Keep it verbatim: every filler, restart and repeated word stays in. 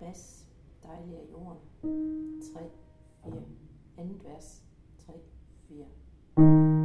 bas, dejlig af jorden. tre, fire. Andet vers. tre, fire.